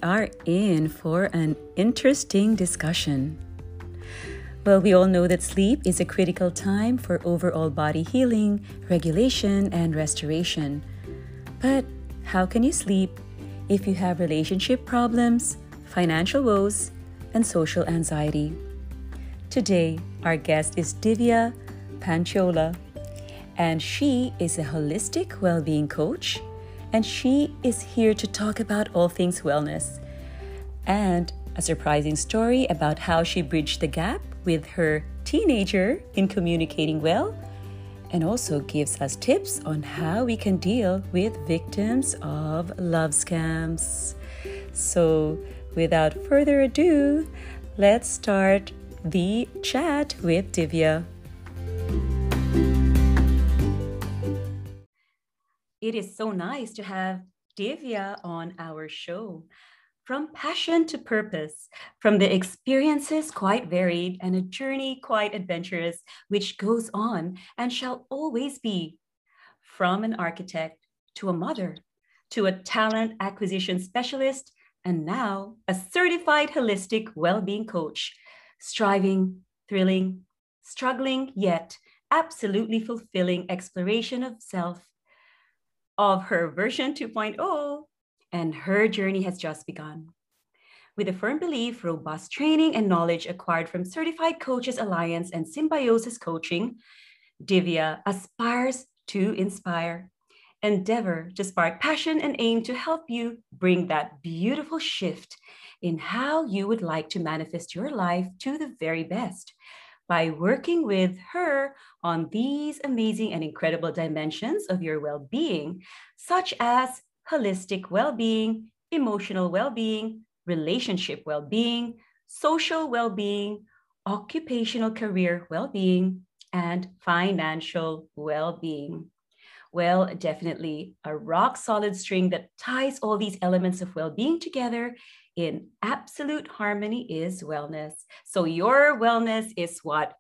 are in for an interesting discussion. Well, we all know that sleep is a critical time for overall body healing, regulation, and restoration. But how can you sleep if you have relationship problems, financial woes, and social anxiety? Today, our guest is Divya Panchola, and she is a holistic well-being coach, and she is here to talk about all things wellness and a surprising story about how she bridged the gap with her teenager in communicating well, and also gives us tips on how we can deal with victims of love scams. So, without further ado, let's start the chat with Divya. It is so nice to have Divya on our show. From passion to purpose, from the experiences quite varied and a journey quite adventurous, which goes on and shall always be. From an architect to a mother, to a talent acquisition specialist, and now a certified holistic well-being coach, striving, thrilling, struggling, yet absolutely fulfilling exploration of self, of her version 2.0, and her journey has just begun. With a firm belief, robust training, and knowledge acquired from Certified Coaches Alliance and Symbiosis Coaching, Divya aspires to inspire, endeavor to spark passion, and aim to help you bring that beautiful shift in how you would like to manifest your life to the very best by working with her on these amazing and incredible dimensions of your well-being, such as holistic well-being, emotional well-being, relationship well-being, social well-being, occupational career well-being, and financial well-being. Well, definitely a rock solid string that ties all these elements of well-being together in absolute harmony is wellness. So your wellness is what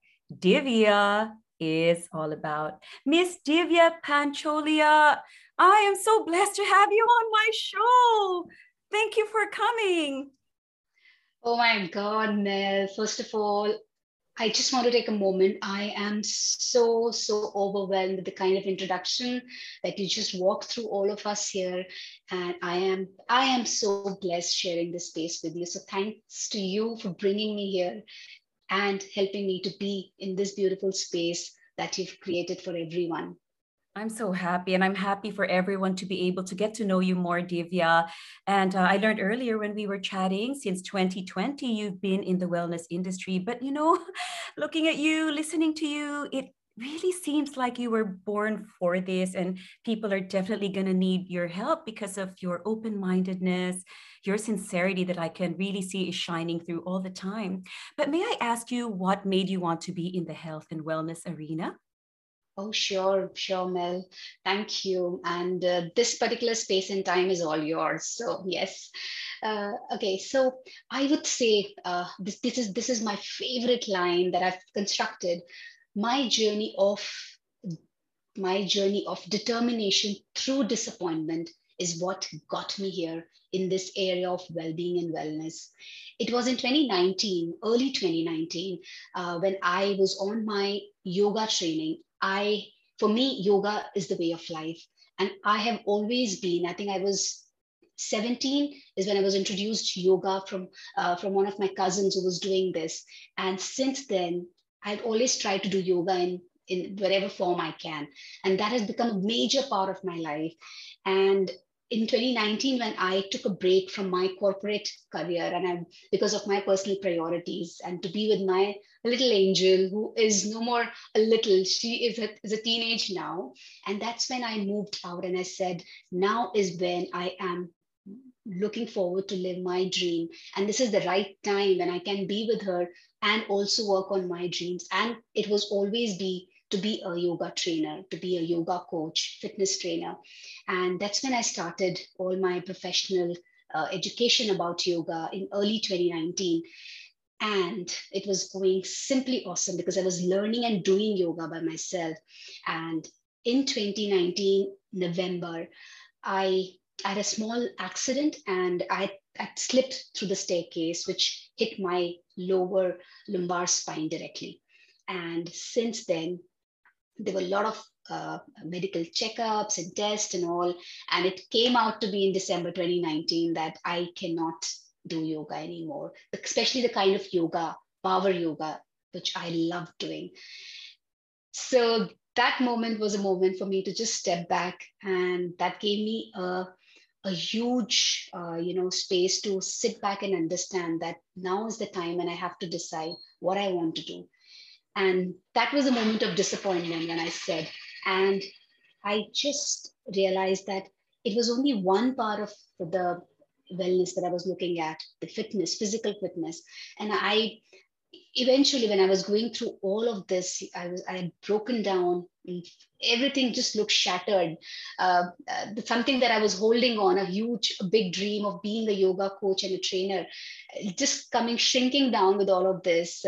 Divya is all about. Miss Divya Pancholia, I am so blessed to have you on my show. Thank you for coming. Oh my God, Mel. First of all, I just want to take a moment. I am so overwhelmed with the kind of introduction that you just walked through all of us here. And I am so blessed sharing this space with you. So thanks to you for bringing me here and helping me to be in this beautiful space that you've created for everyone. I'm so happy, and I'm happy for everyone to be able to get to know you more, Divya. And I learned earlier when we were chatting, since 2020, you've been in the wellness industry. But, looking at you, listening to you, it really seems like you were born for this, and people are definitely going to need your help because of your open-mindedness, your sincerity that I can really see is shining through all the time. But may I ask you what made you want to be in the health and wellness arena? Oh, sure, Mel. Thank you. And this particular space and time is all yours. So yes. Okay, so I would say this is my favorite line that I've constructed. My journey of determination through disappointment is what got me here in this area of well-being and wellness. It was in 2019, early 2019, when I was on my yoga training. For me, yoga is the way of life. And I have always been, I think I was 17 is when I was introduced to yoga from one of my cousins who was doing this. And since then, I've always tried to do yoga in whatever form I can. And that has become a major part of my life. And in 2019, when I took a break from my corporate career because of my personal priorities, and to be with my little angel, who is no more a little, she is a teenage now. And that's when I moved out and I said, now is when I am looking forward to live my dream. And this is the right time when I can be with her and also work on my dreams. And it was always to be a yoga trainer, to be a yoga coach, fitness trainer. And that's when I started all my professional education about yoga in early 2019. And it was going simply awesome because I was learning and doing yoga by myself. And in 2019, November, I had a small accident and I I slipped through the staircase, which hit my lower lumbar spine directly. And since then, there were a lot of medical checkups and tests and all. And it came out to be in December 2019 that I cannot do yoga anymore, especially the kind of yoga, power yoga, which I love doing. So that moment was a moment for me to just step back, and that gave me a huge space to sit back and understand that now is the time and I have to decide what I want to do. And that was a moment of disappointment when I said, and I just realized that it was only one part of the wellness that I was looking at, the fitness, physical fitness. And I eventually, when I was going through all of this, I had broken down. Everything just looked shattered. Something that I was holding on, a huge, big dream of being a yoga coach and a trainer, just shrinking down with all of this.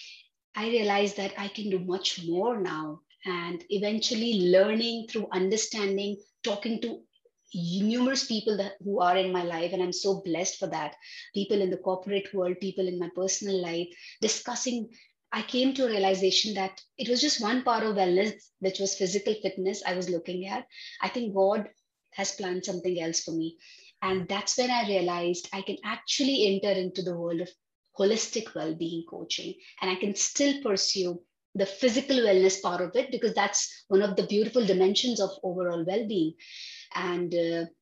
I realized that I can do much more now. And eventually, learning through understanding, talking to numerous people who are in my life, and I'm so blessed for that. People in the corporate world, people in my personal life, discussing. I came to a realization that it was just one part of wellness, which was physical fitness I was looking at. I think God has planned something else for me. And that's when I realized I can actually enter into the world of holistic well-being coaching, and I can still pursue the physical wellness part of it, because that's one of the beautiful dimensions of overall well-being. And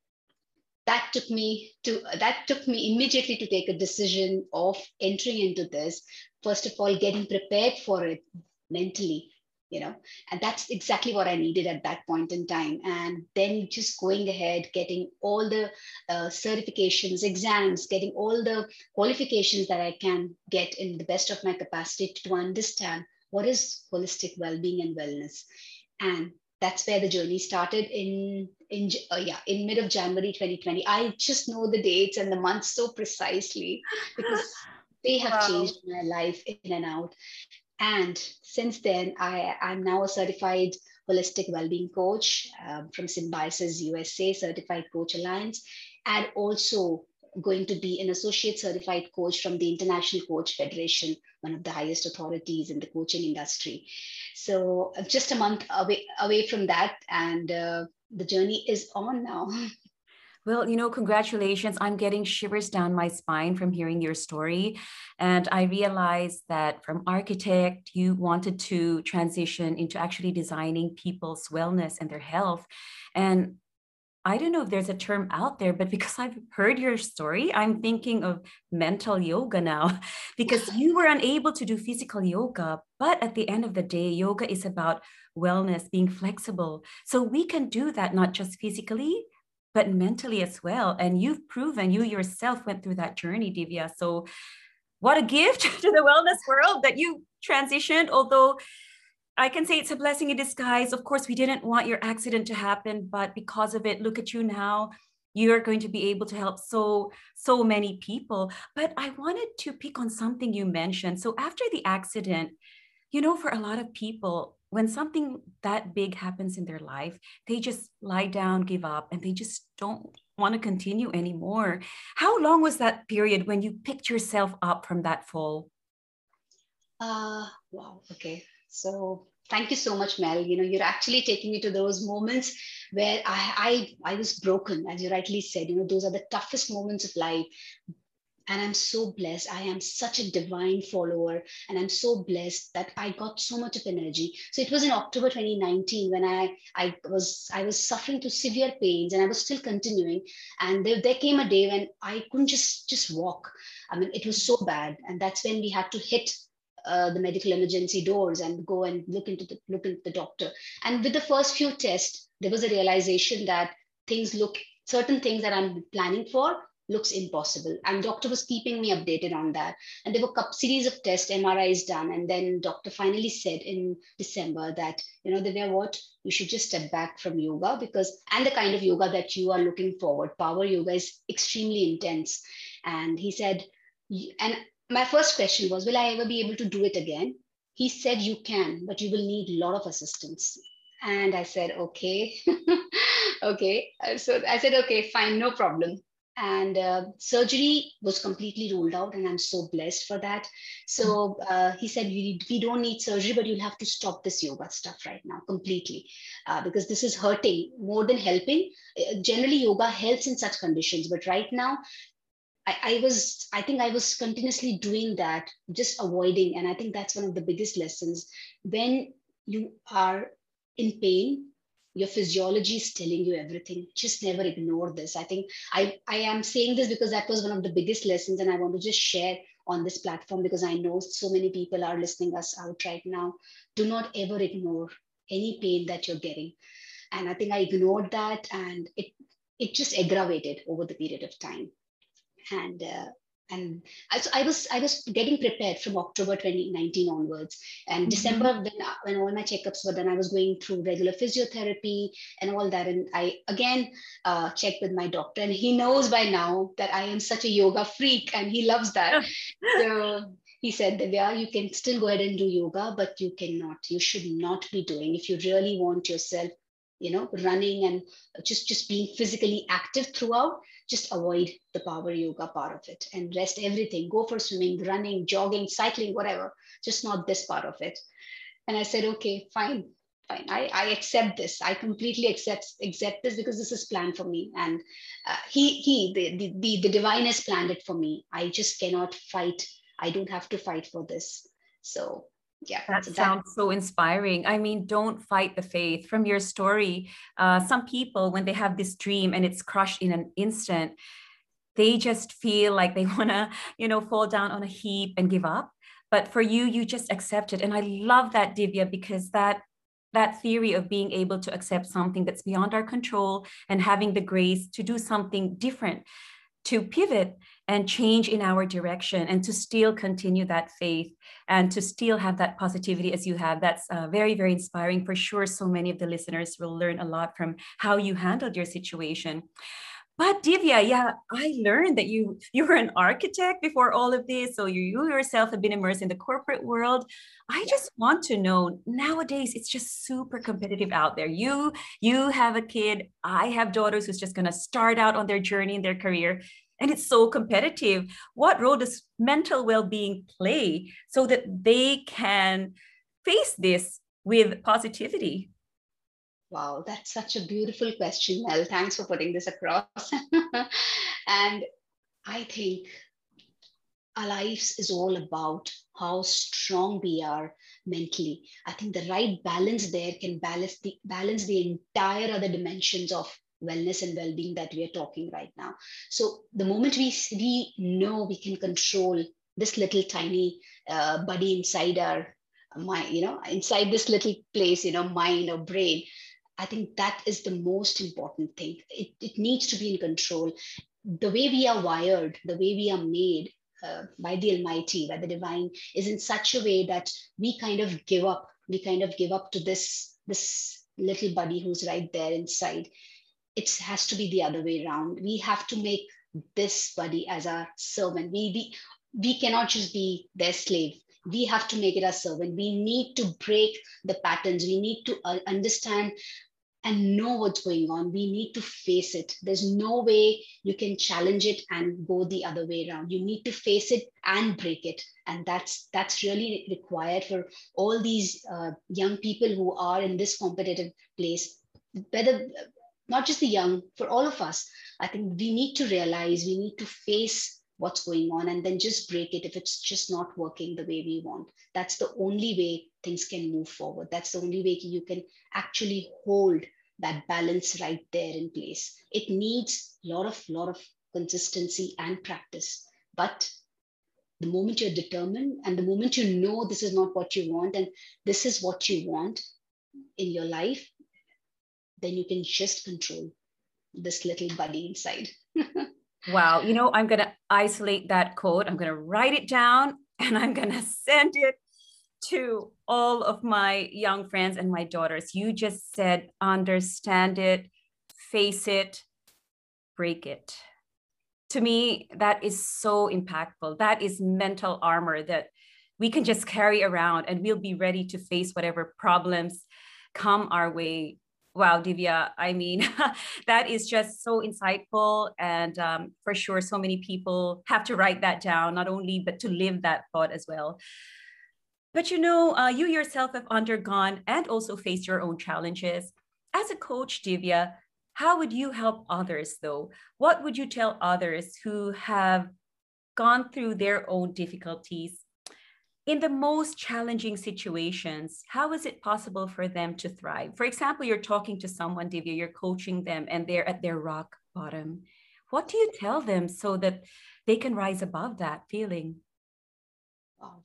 that took me immediately to take a decision of entering into this. First of all, getting prepared for it mentally, and that's exactly what I needed at that point in time. And then just going ahead, getting all the certifications, exams, getting all the qualifications that I can get in the best of my capacity to understand what is holistic well-being and wellness. And that's where the journey started in mid of January 2020. I just know the dates and the months so precisely because they have changed my life in and out. And since then, I'm now a certified holistic well-being coach from Symbiosis USA Certified Coach Alliance, and also going to be an associate certified coach from the International Coach Federation, one of the highest authorities in the coaching industry. So just a month away from that, and the journey is on now. Well, congratulations. I'm getting shivers down my spine from hearing your story. And I realized that from architect, you wanted to transition into actually designing people's wellness and their health. And I don't know if there's a term out there, but because I've heard your story, I'm thinking of mental yoga now, because you were unable to do physical yoga. But at the end of the day, yoga is about wellness, being flexible. So we can do that, not just physically, but mentally as well. And you've proven, you yourself went through that journey, Divya. So what a gift to the wellness world that you transitioned, although I can say it's a blessing in disguise. Of course, we didn't want your accident to happen, but because of it, look at you now. You're going to be able to help so many people. But I wanted to pick on something you mentioned. So after the accident, for a lot of people, when something that big happens in their life, they just lie down, give up, and they just don't want to continue anymore. How long was that period when you picked yourself up from that fall? Wow. Okay. So thank you so much, Mel. You're actually taking me to those moments where I was broken, as you rightly said. Those are the toughest moments of life. And I'm so blessed. I am such a divine follower. And I'm so blessed that I got so much of energy. So it was in October 2019 when I was suffering to severe pains, and I was still continuing. And there came a day when I couldn't just walk. I mean, it was so bad. And that's when we had to hit the medical emergency doors and go and look into the doctor. And with the first few tests, there was a realization that certain things that I'm planning for looks impossible. And doctor was keeping me updated on that. And there were a series of tests, MRIs done. And then doctor finally said in December that, Divya, what? You should just step back from yoga and the kind of yoga that you are looking forward, power yoga, is extremely intense. And he said, and my first question was, will I ever be able to do it again? He said, you can, but you will need a lot of assistance. And I said, okay. Okay. So I said, okay, fine, no problem. and surgery was completely ruled out, and I'm so blessed for that. So he said, we don't need surgery, but you'll have to stop this yoga stuff right now completely, because this is hurting more than helping. Generally yoga helps in such conditions, but right now I think I was continuously doing that, just avoiding. And I think that's one of the biggest lessons. When you are in pain, your physiology is telling you everything. Just never ignore this. I think I am saying this because that was one of the biggest lessons. And I want to just share on this platform because I know so many people are listening us out right now. Do not ever ignore any pain that you're getting. And I think I ignored that, and it just aggravated over the period of time. And and I was getting prepared from October 2019 onwards, and Mm-hmm. December, when all my checkups were done, I was going through regular physiotherapy and all that. And I again checked with my doctor, and he knows by now that I am such a yoga freak, and he loves that. So he said, Divya, you can still go ahead and do yoga, but you should not be doing, if you really want yourself, running and just being physically active throughout, just avoid the power yoga part of it and rest everything. Go for swimming, running, jogging, cycling, whatever, just not this part of it. And I said, okay, fine, fine. I accept this. I completely accept this because this is planned for me. And the divine has planned it for me. I just cannot fight. I don't have to fight for this. So yeah, That so that. sounds so inspiring. I mean, don't fight the faith. From your story, some people, when they have this dream and it's crushed in an instant, they just feel like they want to, fall down on a heap and give up. But for you, you just accept it. And I love that, Divya, because that theory of being able to accept something that's beyond our control and having the grace to do something different, to pivot and change in our direction, and to still continue that faith and to still have that positivity as you have. That's very, very inspiring for sure. So many of the listeners will learn a lot from how you handled your situation. But Divya, yeah, I learned that you were an architect before all of this. So you yourself have been immersed in the corporate world. I Yeah. just want to know, nowadays it's just super competitive out there. You have a kid, I have daughters who's just gonna start out on their journey in their career. And it's so competitive. What role does mental well-being play so that they can face this with positivity? Wow, that's such a beautiful question, Mel. Thanks for putting this across. And I think our lives is all about how strong we are mentally. I think the right balance there can balance the entire other dimensions of wellness and well-being that we are talking right now. So the moment we know we can control this little tiny body inside our mind, inside this little place, mind or brain, I think that is the most important thing. It needs to be in control. The way we are wired, the way we are made by the Almighty, by the Divine, is in such a way that we kind of give up. We kind of give up to this little buddy who's right there inside. It has to be the other way around. We have to make this buddy as our servant. We cannot just be their slave. We have to make it our servant. We need to break the patterns. We need to understand and know what's going on. We need to face it. There's no way you can challenge it and go the other way around. You need to face it and break it. And that's really required for all these young people who are in this competitive place, whether not just the young, for all of us. I think we need to realize, we need to face what's going on and then just break it if it's just not working the way we want. That's the only way things can move forward. That's the only way you can actually hold that balance right there in place. It needs a lot of consistency and practice. But the moment you're determined and the moment you know this is not what you want and this is what you want in your life, then you can just control this little buddy inside. Wow. I'm going to isolate that quote. I'm going to write it down and I'm going to send it to all of my young friends and my daughters. You just said, understand it, face it, break it. To me, that is so impactful. That is mental armor that we can just carry around and we'll be ready to face whatever problems come our way Wow, Divya, I mean, that is just so insightful. And for sure, so many people have to write that down, not only, but to live that thought as well. But you yourself have undergone and also faced your own challenges. As a coach, Divya, how would you help others though? What would you tell others who have gone through their own difficulties? In the most challenging situations, how is it possible for them to thrive? For example, you're talking to someone, Divya, you're coaching them, and they're at their rock bottom. What do you tell them so that they can rise above that feeling? Wow.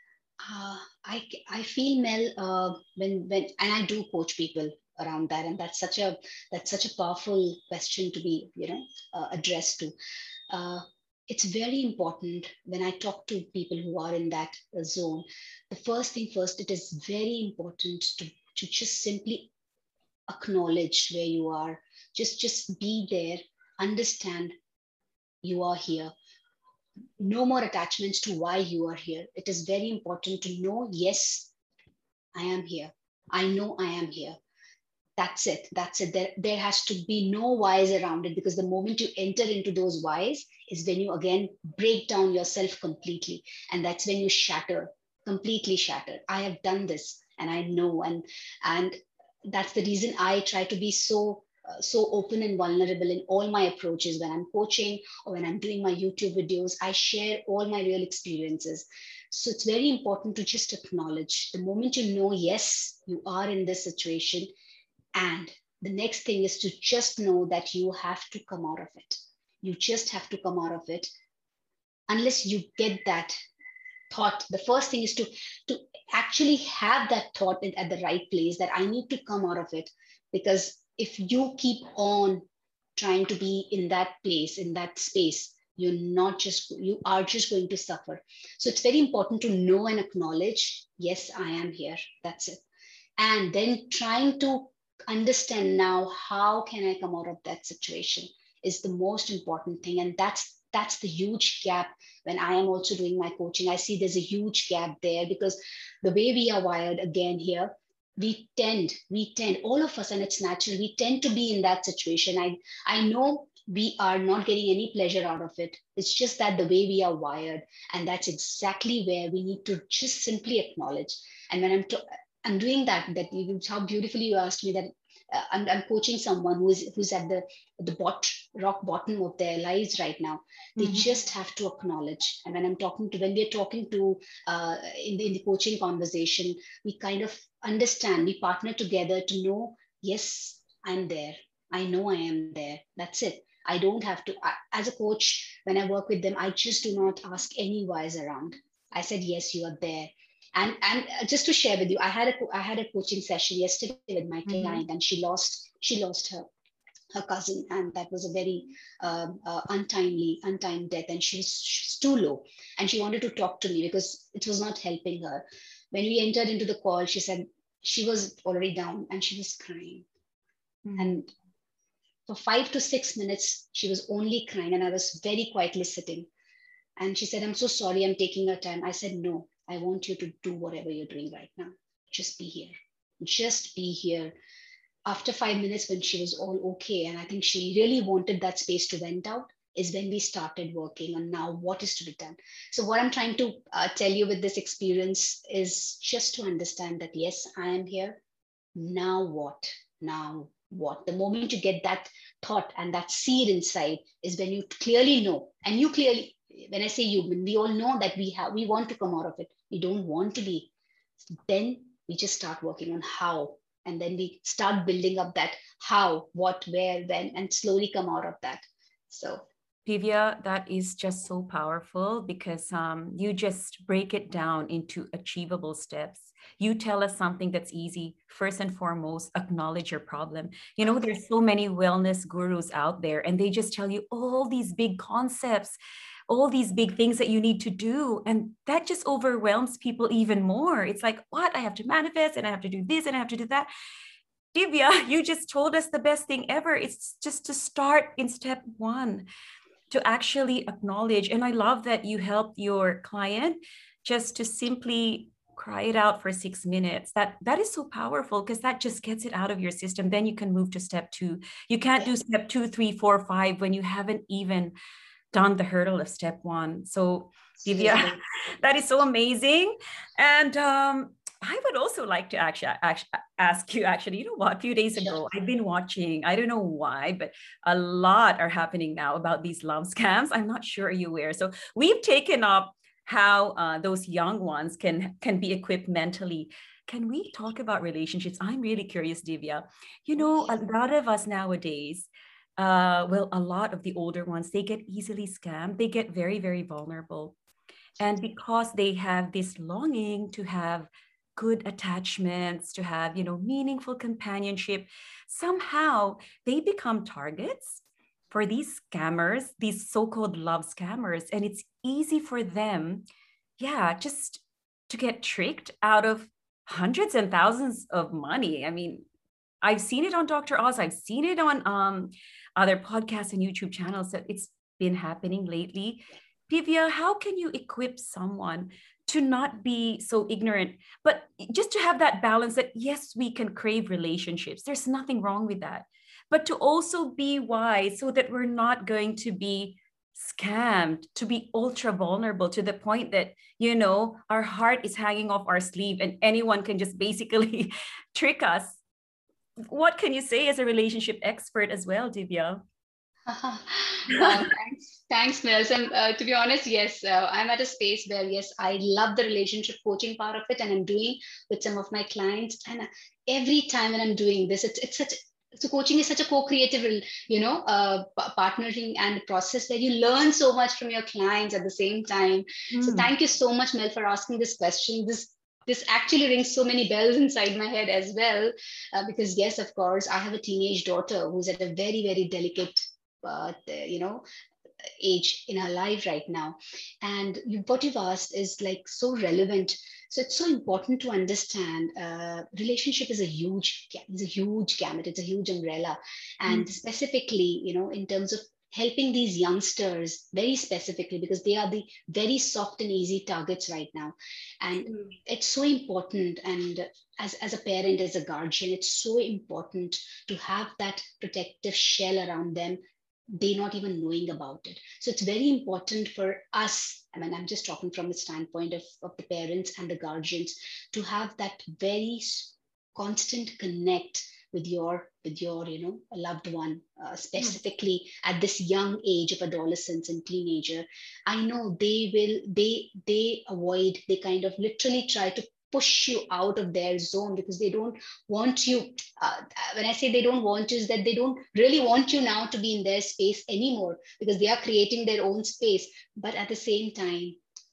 I feel, Mel, when and I do coach people around that, and that's such a powerful question to be addressed to. Uh, it's very important when I talk to people who are in that zone. The first thing first, it is very important to just simply acknowledge where you are. Just be there, understand you are here. No more attachments to why you are here. It is very important to know, yes, I am here. I know I am here. That's it. That's it. There has to be no whys around it, because the moment you enter into those whys is when you again break down yourself completely. And that's when you shatter, completely shatter. I have done this and I know. And that's the reason I try to be so open and vulnerable in all my approaches when I'm coaching or when I'm doing my YouTube videos. I share all my real experiences. So it's very important to just acknowledge the moment you know, yes, you are in this situation. And the next thing is to just know that you have to come out of it. You just have to come out of it. Unless you get that thought, the first thing is to actually have that thought at the right place, that I need to come out of it. Because if you keep on trying to be in that place, in that space, you are just going to suffer. So it's very important to know and acknowledge, yes, I am here. That's it. And then trying to understand, now how can I come out of that situation, is the most important thing. And that's the huge gap. When I am also doing my coaching, I see there's a huge gap there, because the way we are wired again here, we tend all of us, and it's natural, we tend to be in that situation. I know we are not getting any pleasure out of it. It's just that the way we are wired, and that's exactly where we need to just simply acknowledge. And when I'm doing that how beautifully you asked me that. I'm coaching someone who's at the rock bottom of their lives right now. They Mhm. just have to acknowledge. And when we're talking to in the coaching conversation, we kind of understand. We partner together to know, yes, I'm there. I know I am there. That's it. I don't have to. As a coach, when I work with them, I just do not ask any whys around. I said, yes, you are there. And just to share with you, I had a coaching session yesterday with my client, Mhm. and she lost her cousin, and that was a very untimely death, and she's too low, and she wanted to talk to me because it was not helping her. When we entered into the call, she said she was already down and she was crying, Mhm. and for 5 to 6 minutes she was only crying, and I was very quietly sitting. And she said, I'm so sorry, I'm taking her time. I said, no, I want you to do whatever you're doing right now. Just be here. Just be here. After 5 minutes, when she was all okay, and I think she really wanted that space to vent out, is when we started working on now what is to be done. So, what I'm trying to tell you with this experience is just to understand that, yes, I am here. Now what? Now what? The moment you get that thought and that seed inside is when you clearly know. And you clearly, when I say you, when we all know that we want to come out of it, we don't want to be, then we just start working on how. And then we start building up that how, what, where, when, and slowly come out of that. So Divya, that is just so powerful because you just break it down into achievable steps. You tell us something that's easy. First and foremost, acknowledge your problem. There's so many wellness gurus out there, and they just tell you all these big concepts, all these big things that you need to do. And that just overwhelms people even more. It's like, what? I have to manifest and I have to do this and I have to do that. Divya, you just told us the best thing ever. It's just to start in step one, to actually acknowledge. And I love that you helped your client just to simply cry it out for 6 minutes. That is so powerful, because that just gets it out of your system. Then you can move to step two. You can't do step 2, 3, 4, 5 when you haven't even done the hurdle of step one. So Divya, that is so amazing. And I would also like to actually ask you, actually, you know what, a few days ago, I've been watching, I don't know why, but a lot are happening now about these love scams. I'm not sure you're aware. So we've taken up how those young ones can be equipped mentally. Can we talk about relationships? I'm really curious, Divya. You know, a lot of us nowadays, well, a lot of the older ones, they get easily scammed. They get very, very vulnerable. And because they have this longing to have good attachments, to have, you know, meaningful companionship, somehow they become targets for these scammers, these so-called love scammers. And it's easy for them, yeah, just to get tricked out of hundreds and thousands of money. I mean, I've seen it on Dr. Oz. I've seen it on other podcasts and YouTube channels that it's been happening lately. Divya, how can you equip someone to not be so ignorant, but just to have that balance that, yes, we can crave relationships. There's nothing wrong with that. But to also be wise so that we're not going to be scammed, to be ultra vulnerable to the point that, you know, our heart is hanging off our sleeve and anyone can just basically trick us. What can you say as a relationship expert as well, Divya? Thanks, Mills. And to be honest, yes, I'm at a space where, yes, I love the relationship coaching part of it, and I'm doing with some of my clients. And every time when I'm doing this, it's such. So coaching is such a co-creative, partnering and process where you learn so much from your clients at the same time. So thank you so much, Mel, for asking this question. This actually rings so many bells inside my head as well, because yes, of course, I have a teenage daughter who's at a very, very delicate age in her life right now. And what you've asked is like so relevant. So it's so important to understand relationship is a huge gamut. It's a huge umbrella. And specifically, in terms of helping these youngsters very specifically, because they are the very soft and easy targets right now. And it's so important. And as a parent, as a guardian, it's so important to have that protective shell around them, they not even knowing about it. So it's very important for us, I mean, I'm just talking from the standpoint of the parents and the guardians, to have that very constant connect with your loved one, specifically at this young age of adolescence and teenager. I know they avoid, they kind of literally try to push you out of their zone because they don't want you. When I say they don't want you, is that they don't really want you now to be in their space anymore, because they are creating their own space. But at the same time,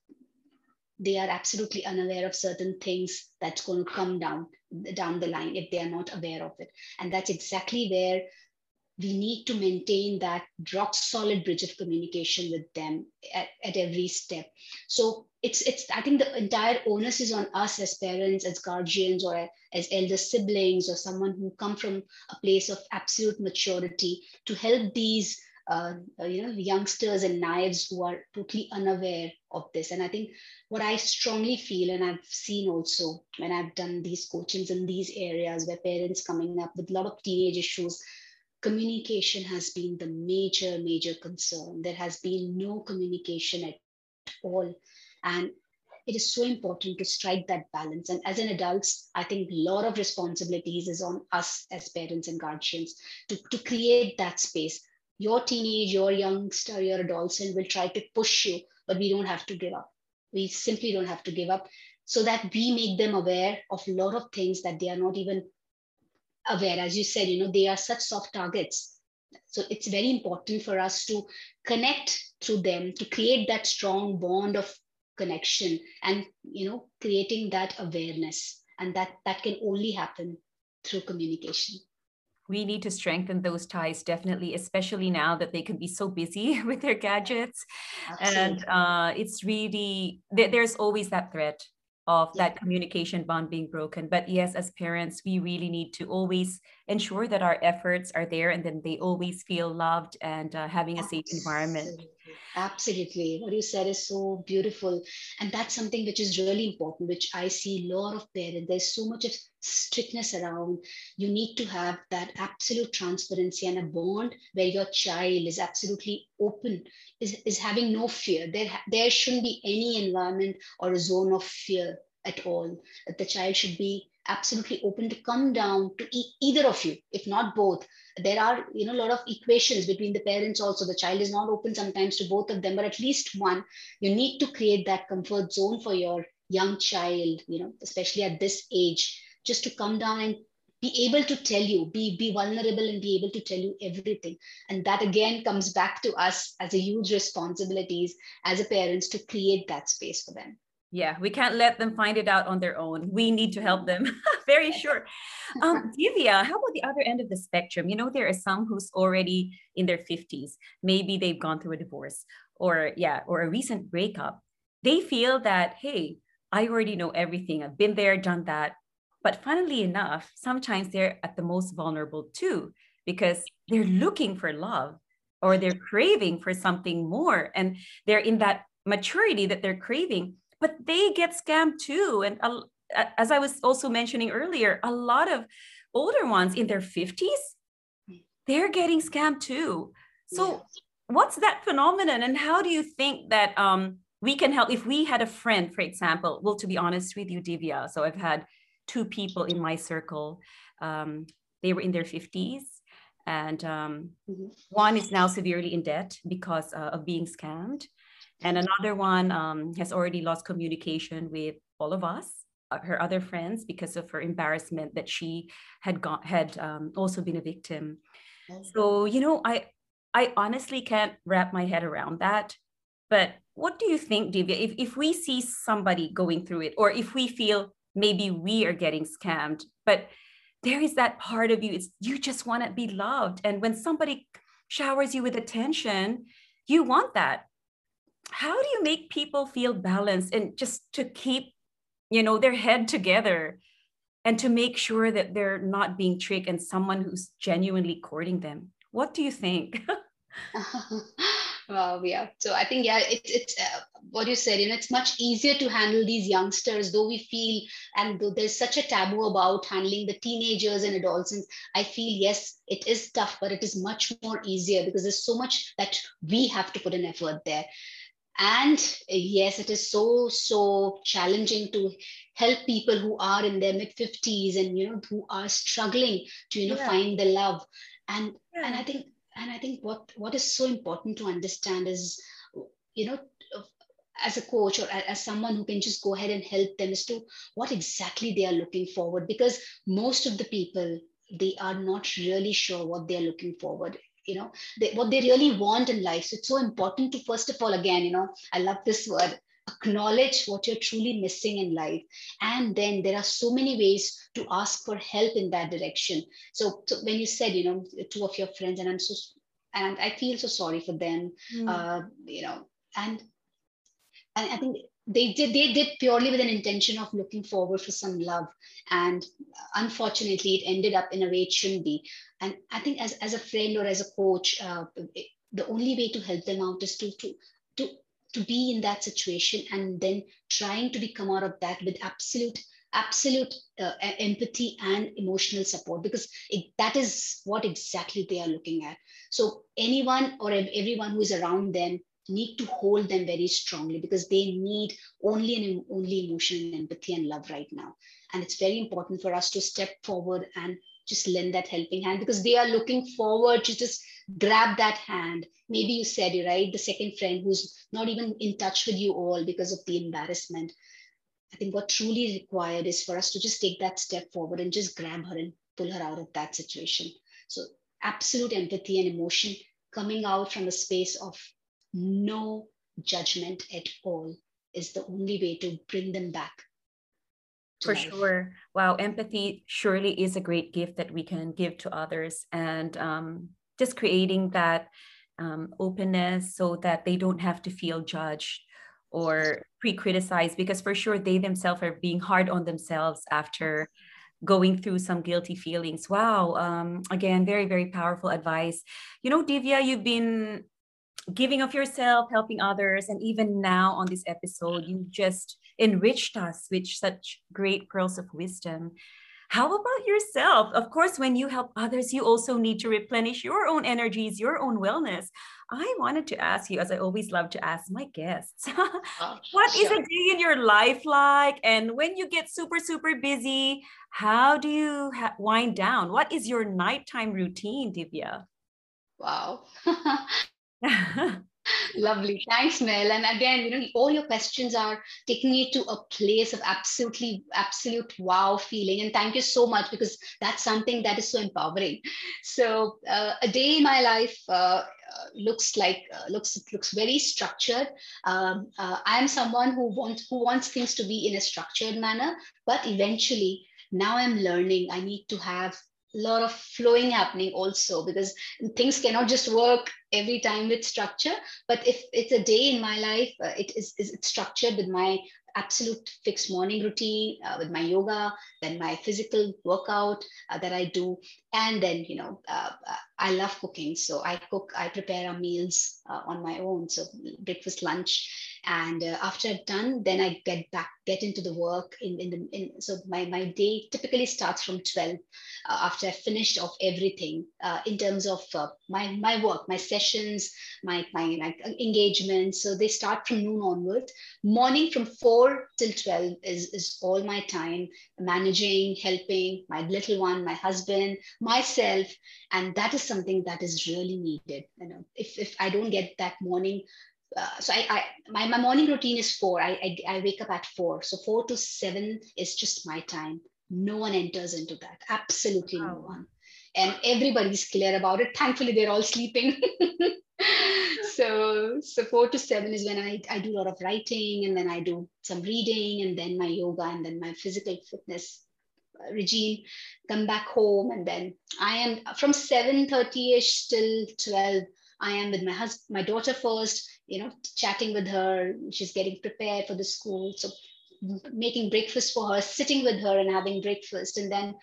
they are absolutely unaware of certain things that's going to come down the line if they are not aware of it. And that's exactly where we need to maintain that rock solid bridge of communication with them at every step. So it's I think the entire onus is on us as parents, as guardians, or as elder siblings, or someone who come from a place of absolute maturity, to help these youngsters and knives who are totally unaware of this. And I think what I strongly feel, and I've seen also when I've done these coachings in these areas where parents coming up with a lot of teenage issues, communication has been the major concern. There has been no communication at all. And it is so important to strike that balance. And as an adults, I think a lot of responsibilities is on us as parents and guardians to create that space. Your teenage, your youngster, your adolescent will try to push you, but we don't have to give up. We simply don't have to give up, so that we make them aware of a lot of things that they are not even aware. As you said, they are such soft targets. So it's very important for us to connect through them, to create that strong bond of connection and, creating that awareness. And that can only happen through communication. We need to strengthen those ties, definitely, especially now that they can be so busy with their gadgets. Absolutely. And it's really, there's always that threat of Yeah. that communication bond being broken. But yes, as parents, we really need to always ensure that our efforts are there and then they always feel loved and having a safe environment. Absolutely. Absolutely. What you said is so beautiful. And that's something which is really important, which I see a lot of parents. There's so much of strictness around. You need to have that absolute transparency and a bond where your child is absolutely open, is having no fear. There shouldn't be any environment or a zone of fear at all. That the child should be absolutely open to come down to either of you, if not both. There are, a lot of equations between the parents also. The child is not open sometimes to both of them, but at least one. You need to create that comfort zone for your young child, especially at this age, just to come down and be able to tell you, be vulnerable and be able to tell you everything. And that again comes back to us as a huge responsibilities as a parents to create that space for them. Yeah, we can't let them find it out on their own. We need to help them. Very sure. Divya, how about the other end of the spectrum? There are some who's already in their 50s. Maybe they've gone through a divorce or a recent breakup. They feel that, hey, I already know everything. I've been there, done that. But funnily enough, sometimes they're at the most vulnerable too, because they're looking for love or they're craving for something more. And they're in that maturity that they're craving, but they get scammed too. And as I was also mentioning earlier, a lot of older ones in their 50s, they're getting scammed too. So what's that phenomenon? And how do you think that we can help? If we had a friend, for example, well, to be honest with you, Divya, so I've had two people in my circle. They were in their 50s. And one is now severely in debt because of being scammed. And another one has already lost communication with all of us, her other friends, because of her embarrassment that she had also been a victim. So, I honestly can't wrap my head around that. But what do you think, Divya, if we see somebody going through it, or if we feel maybe we are getting scammed, but there is that part of you, you just want to be loved. And when somebody showers you with attention, you want that. How do you make people feel balanced and just to keep, their head together and to make sure that they're not being tricked and someone who's genuinely courting them? What do you think? Wow, yeah. So I think, yeah, it's what you said. It's much easier to handle these youngsters, though we feel, and though there's such a taboo about handling the teenagers and adolescents. I feel, yes, it is tough, but it is much more easier because there's so much that we have to put an effort there. And yes, it is so challenging to help people who are in their mid 50s and who are struggling to Yeah. find the love. And Yeah. and I think what is so important to understand is, you know as a coach or as someone who can just go ahead and help them, as to what exactly they are looking forward, because most of the people, they are not really sure what they are looking forward, what they really want in life. So it's so important to, first of all, again, I love this word, acknowledge what you're truly missing in life. And then there are so many ways to ask for help in that direction. So when you said, two of your friends, and I feel so sorry for them, and I think they did purely with an intention of looking forward for some love, and unfortunately it ended up in a way it shouldn't be. And I think as a friend or as a coach, the only way to help them out is to to be in that situation, and then trying to come out of that with absolute empathy and emotional support, because that is what exactly they are looking at. So anyone or everyone who is around them need to hold them very strongly, because they need only emotion and empathy and love right now. And it's very important for us to step forward and just lend that helping hand, because they are looking forward to just grab that hand. Maybe you said it right, the second friend who's not even in touch with you all because of the embarrassment. I think what truly is required is for us to just take that step forward and just grab her and pull her out of that situation. So absolute empathy and emotion, coming out from a space of no judgment at all, is the only way to bring them back to For life. sure. Wow. Empathy surely is a great gift that we can give to others. And just creating that openness so that they don't have to feel judged or pre-criticize, because for sure they themselves are being hard on themselves after going through some guilty feelings. Wow. Again, very, very powerful advice. You know, Divya, you've been giving of yourself, helping others, and even now on this episode, you just enriched us with such great pearls of wisdom. How about yourself? Of course, when you help others, you also need to replenish your own energies, your own wellness. I wanted to ask you, as I always love to ask my guests, what is a Sure. day in your life like? And when you get super, super busy, how do you wind down? What is your nighttime routine, Divya? Wow. Lovely. Thanks, Mel. And again, all your questions are taking me to a place of absolute wow feeling. And thank you so much, because that's something that is so empowering. So, a day in my life looks very structured. I am someone who wants things to be in a structured manner, but eventually, now I'm learning I need to have a lot of flowing happening also, because things cannot just work every time with structure. But if it's a day in my life, it's structured with my absolute fixed morning routine, with my yoga, then my physical workout that I do. And then, I love cooking. So I cook, I prepare our meals on my own. So breakfast, lunch. And after I've done, then I get into the work so my day typically starts from 12, after I finished off everything in terms of my work, my sessions, my engagements. So they start from noon onwards. Morning from 4 till 12 is all my time managing, helping my little one, my husband, myself. And that is something that is really needed. If I don't get that morning, my morning routine is 4. I wake up at 4. So 4 to 7 is just my time. No one enters into that. Absolutely no Wow. one. And everybody's clear about it. Thankfully, they're all sleeping. So 4 to 7 is when I do a lot of writing, and then I do some reading, and then my yoga, and then my physical fitness regime. Come back home, and then I am from 7:30ish till 12. I am with my daughter first, chatting with her. She's getting prepared for the school. So making breakfast for her, sitting with her and having breakfast, and then,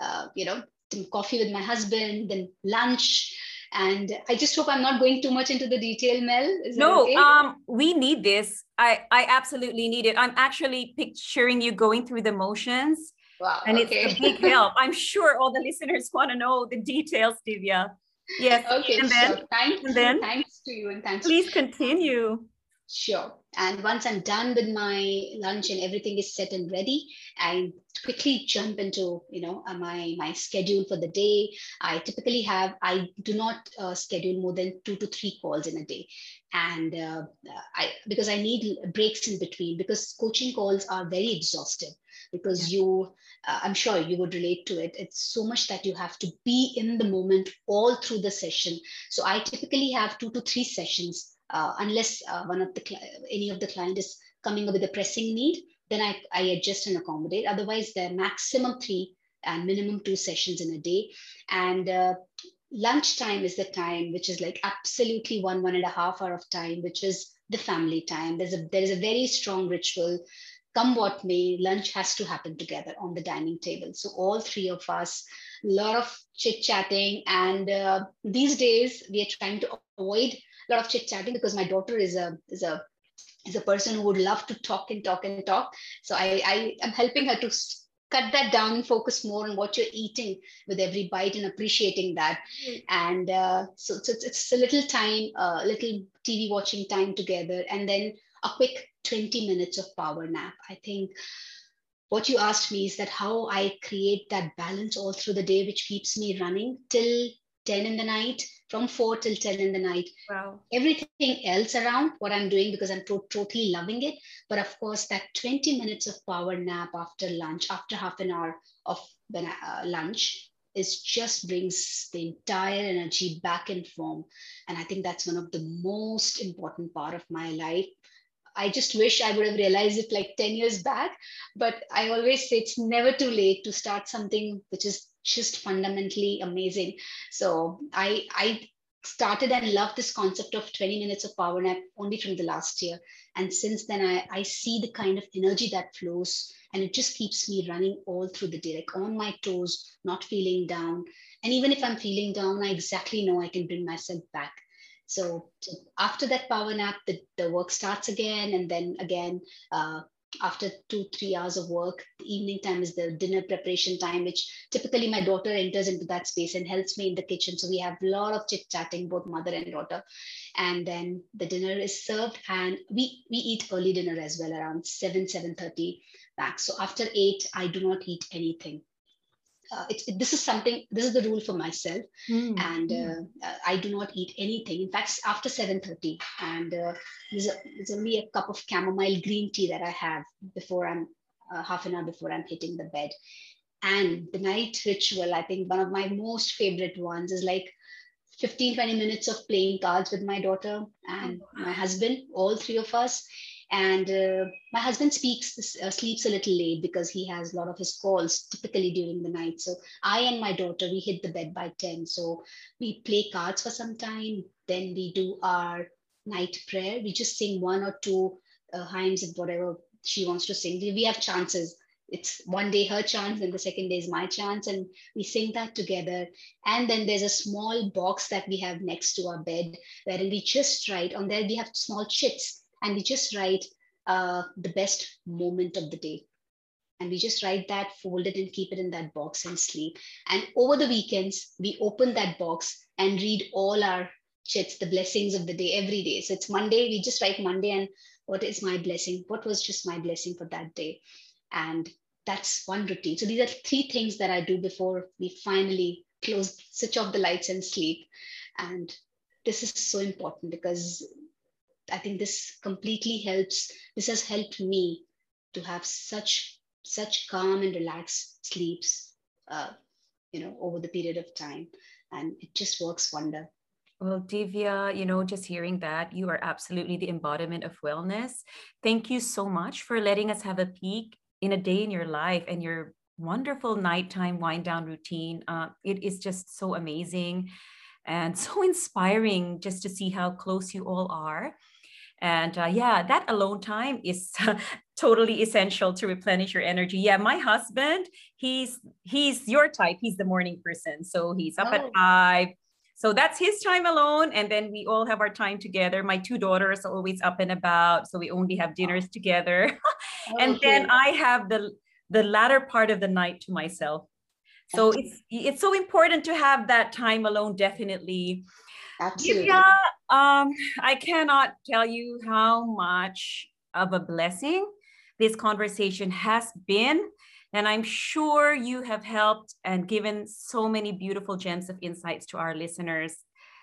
coffee with my husband, then lunch. And I just hope I'm not going too much into the detail, Mel. Is that No, okay? we need this. I absolutely need it. I'm actually picturing you going through the motions, Wow. and it's a Okay. big help. I'm sure all the listeners want to know the details, Divya. Yes, Okay. and then Sure. Thanks. and then Thanks to you, and thanks. please continue. Sure. And once I'm done with my lunch and everything is set and ready, I quickly jump into my schedule for the day. I do not schedule more than 2 to 3 calls in a day, and I because I need breaks in between, because coaching calls are very exhaustive. Yeah. Because I'm sure you would relate to it. It's so much that you have to be in the moment all through the session. So I typically have 2 to 3 sessions, unless any of the client is coming up with a pressing need, then I adjust and accommodate. Otherwise, there are maximum 3 and minimum 2 sessions in a day. And lunchtime is the time which is like absolutely 1.5 hour of time, which is the family time. There is a very strong ritual. Come what may, lunch has to happen together on the dining table. So all 3 of us, a lot of chit chatting, and these days we are trying to avoid a lot of chit chatting, because my daughter is a person who would love to talk and talk and talk. So I am helping her to cut that down and focus more on what you're eating with every bite, and appreciating that. And so it's a little time, little TV watching time together, and then a quick 20 minutes of power nap. I think what you asked me is that how I create that balance all through the day, which keeps me running till 10 in the night, from 4 till 10 in the night. Wow. Everything else around what I'm doing, because I'm totally loving it. But of course, that 20 minutes of power nap after lunch, after half an hour of lunch, is just brings the entire energy back in form. And I think that's one of the most important part of my life. I just wish I would have realized it like 10 years back. But I always say it's never too late to start something which is just fundamentally amazing. So I started and loved this concept of 20 minutes of power nap only from the last year. And since then, I see the kind of energy that flows, and it just keeps me running all through the day, like on my toes, not feeling down. And even if I'm feeling down, I exactly know I can bring myself back. So after that power nap, the work starts again. And then again, after 2, 3 hours of work, the evening time is the dinner preparation time, which typically my daughter enters into that space and helps me in the kitchen. So we have a lot of chit chatting, both mother and daughter. And then the dinner is served, and we eat early dinner as well, around 7, 7:30 max. So after 8, I do not eat anything. This is the rule for myself. And I do not eat anything, in fact, after 7:30. And there's only a cup of chamomile green tea that I have before I'm half an hour before I'm hitting the bed. And the night ritual, I think one of my most favorite ones is like 15, 20 minutes of playing cards with my daughter and my husband, all three of us. And my husband sleeps a little late because he has a lot of his calls typically during the night. So I and my daughter, we hit the bed by 10. So we play cards for some time. Then we do our night prayer. We just sing one or two hymns of whatever she wants to sing. We have chances. It's one day her chance, and the second day is my chance. And we sing that together. And then there's a small box that we have next to our bed, wherein we just write on there. We have small chits, and we just write the best moment of the day. And we just write that, fold it, and keep it in that box and sleep. And over the weekends, we open that box and read all our chits, the blessings of the day every day. So it's Monday, we just write Monday and what is my blessing? What was just my blessing for that day? And that's one routine. So these are three things that I do before we finally switch off the lights and sleep. And this is so important because I think this has helped me to have such calm and relaxed sleeps, over the period of time. And it just works wonder. Well, Divya, just hearing that, you are absolutely the embodiment of wellness. Thank you so much for letting us have a peek in a day in your life and your wonderful nighttime wind down routine. It is just so amazing and so inspiring just to see how close you all are. And yeah, that alone time is totally essential to replenish your energy. Yeah, my husband, he's your type. He's the morning person. So he's up at 5. So that's his time alone. And then we all have our time together. My 2 daughters are always up and about. So we only have dinners together. And then I have the latter part of the night to myself. So it's so important to have that time alone, definitely. Absolutely. Yeah, I cannot tell you how much of a blessing this conversation has been. And I'm sure you have helped and given so many beautiful gems of insights to our listeners.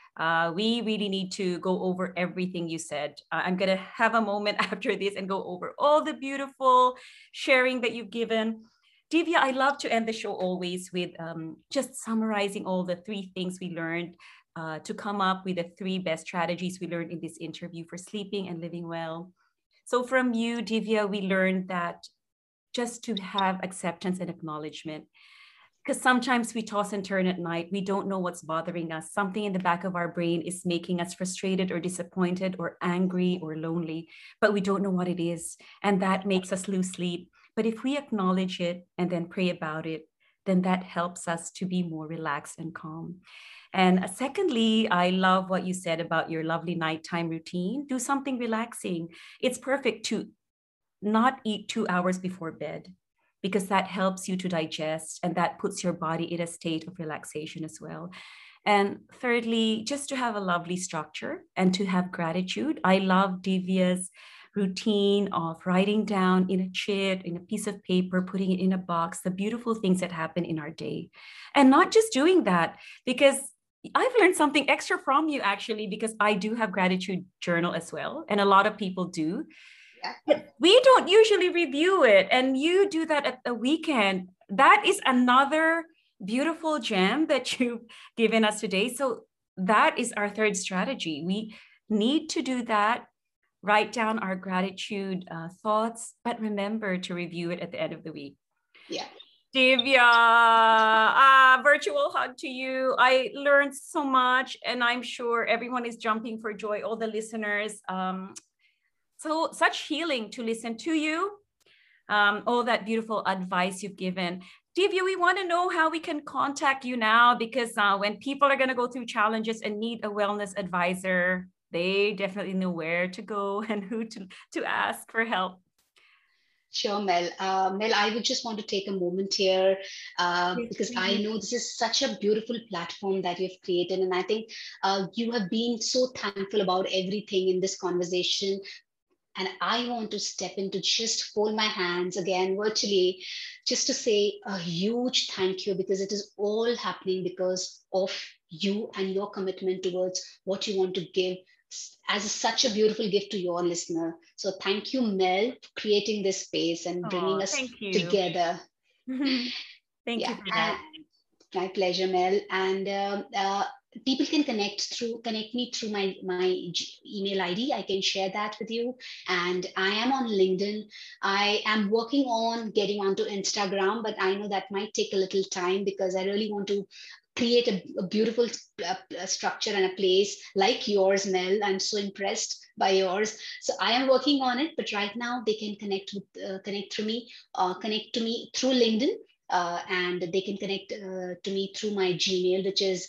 We really need to go over everything you said. I'm going to have a moment after this and go over all the beautiful sharing that you've given. Divya, I love to end the show always with just summarizing all the 3 things we learned to come up with the 3 best strategies we learned in this interview for sleeping and living well. So from you, Divya, we learned that just to have acceptance and acknowledgement, because sometimes we toss and turn at night. We don't know what's bothering us. Something in the back of our brain is making us frustrated or disappointed or angry or lonely, but we don't know what it is. And that makes us lose sleep. But if we acknowledge it and then pray about it, then that helps us to be more relaxed and calm. And secondly, I love what you said about your lovely nighttime routine. Do something relaxing. It's perfect to not eat 2 hours before bed, because that helps you to digest and that puts your body in a state of relaxation as well. And thirdly, just to have a lovely structure and to have gratitude. I love Divya's routine of writing down in a chit, in a piece of paper, putting it in a box, the beautiful things that happen in our day. And not just doing that, because I've learned something extra from you actually, because I do have gratitude journal as well. And a lot of people do. Yeah. We don't usually review it, and you do that at the weekend. That is another beautiful gem that you've given us today. So that is our 3rd strategy. We need to do that, write down our gratitude thoughts, but remember to review it at the end of the week. Yeah. Divya, virtual hug to you. I learned so much, and I'm sure everyone is jumping for joy, all the listeners. So such healing to listen to you, all that beautiful advice you've given. Divya, we want to know how we can contact you now, because when people are going to go through challenges and need a wellness advisor, they definitely know where to go and who to ask for help. Sure, Mel. Mel, I would just want to take a moment here Yes, because I please. know this is such a beautiful platform that you've created. And I think you have been so thankful about everything in this conversation. And I want to step in to just fold my hands again virtually, just to say a huge thank you, because it is all happening because of you and your commitment towards what you want to give as such a beautiful gift to your listener. So thank you, Mel, for creating this space and bringing Oh, us thank you. together. Thank Yeah, you for and that. my pleasure, Mel. And people can connect me through my email ID. I can share that with you. And I am on LinkedIn. I am working on getting onto Instagram, but I know that might take a little time because I really want to create a beautiful structure and a place like yours, Mel. I'm so impressed by yours. So I am working on it. But right now, they can connect to me through LinkedIn, and they can connect to me through my Gmail, which is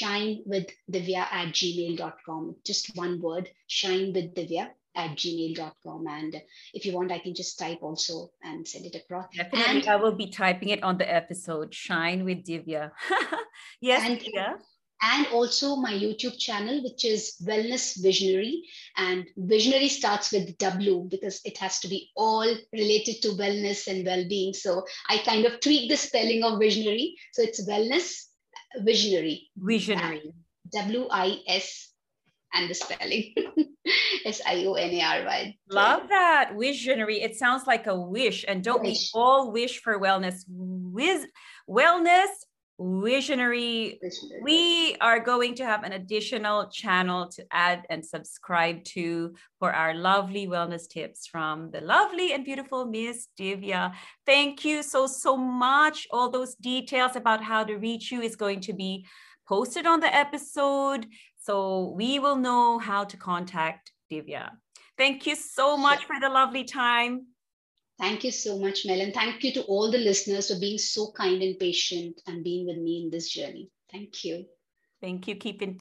shinewithdivya@gmail.com. Just one word, shinewithdivya@gmail.com. And if you want, I can just type also and send it across. Definitely, I will be typing it on the episode. Shine with Divya. Yes, And Divya. and also my YouTube channel, which is Wellness Visionary. And visionary starts with W because it has to be all related to wellness and well-being. So I kind of tweak the spelling of visionary. So it's Wellness Visionary. Visionary. WIS and the spelling SIONARY. Love that. Visionary. It sounds like a wish. And don't we Wish. all wish for wellness? Wellness, visionary. Visionary. We are going to have an additional channel to add and subscribe to for our lovely wellness tips from the lovely and beautiful Miss Divya. Thank you so much. All those details about how to reach you is going to be posted on the episode, so we will know how to contact Divya. Thank you so Sure. much for the lovely time. Thank you so much, Mel. And thank you to all the listeners for being so kind and patient and being with me in this journey. Thank you. Thank you. Keep in